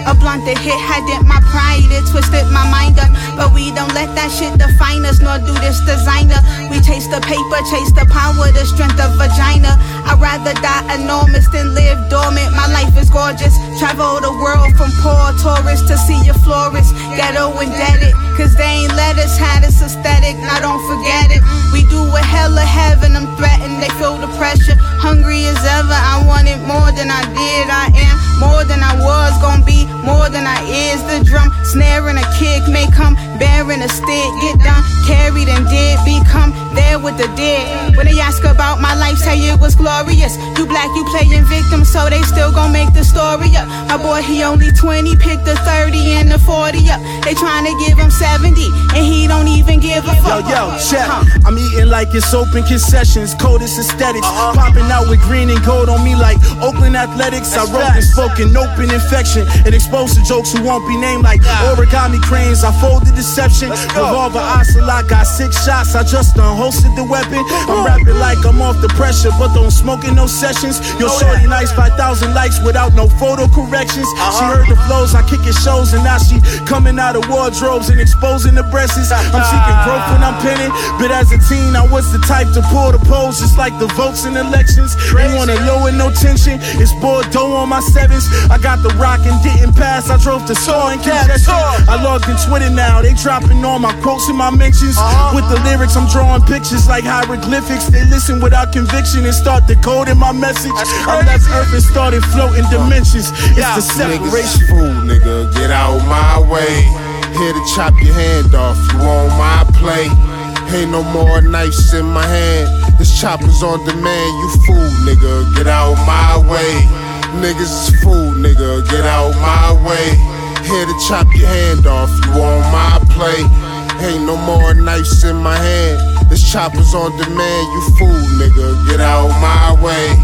A blunt that hit had dent my pride, it twisted my mind up. But we don't let that shit define us, nor do this designer. We chase the paper, chase the power, the strength of vagina. I'd rather die enormous than live dormant. My life is gorgeous. Travel the world from poor tourists to see your florist. Ghetto indebted, cause they ain't let us have this aesthetic. Now don't forget it. We do what hella heaven, I'm threatened, they feel the pressure. Hungry as ever, I wanted more than I did. I am more than I was, gonna be more than I is. The drum, snare and a kick may come, bearing a stick. Get done, carried and did become there with the dead. When they ask about my life, say it was glorious. You black, you playing victim, so they still gon' make the story up. My boy, he only 20, picked the 30 and the 40 up. They tryna give him 70, and he don't even give a fuck. Yo, check. I'm eating like it's open concessions, coldest aesthetics. Popping out with green and gold on me like Oakland Athletics. I wrote and spoke an open infection and exposed to jokes who won't be named like origami cranes. I folded deception. Revolver Ocelot got 6 shots. I just unholstered the weapon. I'm rapping like I'm off the pressure, but don't smoke in no sessions. Yo, shorty nice, 5,000 likes without no photo corrections. She heard the flows, I kick it shows, and now she coming out of wardrobes and exposing the breasts. I'm seeking growth when I'm pinning, but as a teen, I was the type to pull the polls, just like the votes in elections. They wanna lower no tension. It's Bordeaux on my 7s. I got the rock and didn't pass. I drove to Saw and congestion. I logged in Twitter now. They dropping all my quotes and my mentions. With the lyrics, I'm drawing pictures like hieroglyphics. They listen without conviction and start decoding my message. I left Earth and started floating dimensions. It's the separation. Niggas fool, nigga, get out my way. Here to chop your hand off, you on my plate. Ain't no more knives in my hand. This chopper's on demand, you fool, nigga, get out my way. Niggas is fool, nigga, get out my way. Here to chop your hand off, you on my plate. Ain't no more knives in my hand. This chopper's on demand, you fool, nigga, get out my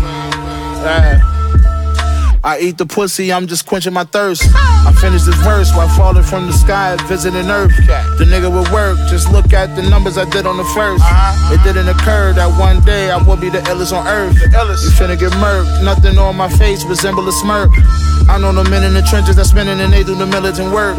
way. I eat the pussy, I'm just quenching my thirst. I finish this verse while falling from the sky, visiting Earth. The nigga would work, just look at the numbers I did on the first. It didn't occur that one day I would be the illest on earth. You finna get murked, nothing on my face resemble a smirk. I know the men in the trenches that's spinning and they do the militant work.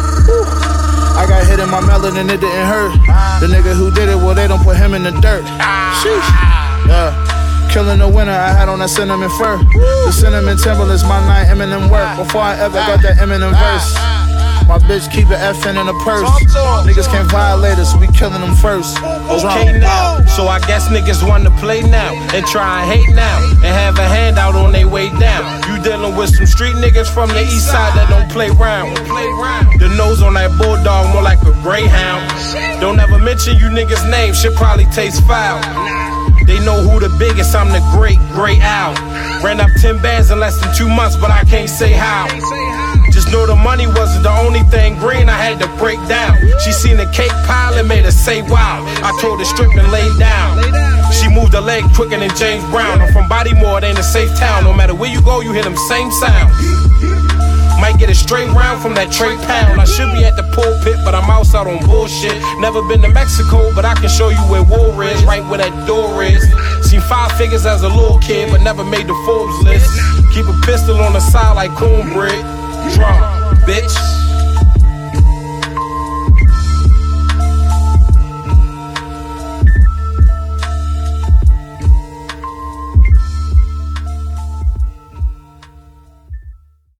I got hit in my melon and it didn't hurt. The nigga who did it, well they don't put him in the dirt. Sheesh. Yeah. Killing the winter, I had on that cinnamon fur. The cinnamon Timberlands, my 9 Eminem work. Before I ever got that Eminem verse. My bitch keep an FN in a purse. Niggas can't violate us, we killing them first. Okay now, so I guess niggas want to play now and try and hate now and have a handout on their way down. You dealing with some street niggas from the east side that don't play round. The nose on that bulldog more like a greyhound. Don't ever mention you niggas' name, shit probably tastes foul. They know who the biggest, I'm the great owl. Ran up 10 bands in less than 2 months, but I can't say how. Just know the money wasn't the only thing green I had to break down. She seen the cake pile and made her say wow. I told her strip and lay down. She moved her leg quicker than James Brown. I'm from Bodymore, it ain't a safe town. No matter where you go, you hear them same sounds. Might get a straight round from that Trey Pound. I should be at the pulpit, but I'm outside on bullshit. Never been to Mexico, but I can show you where war is, right where that door is. Seen 5 figures as a little kid, but never made the Forbes list. Keep a pistol on the side like cornbread.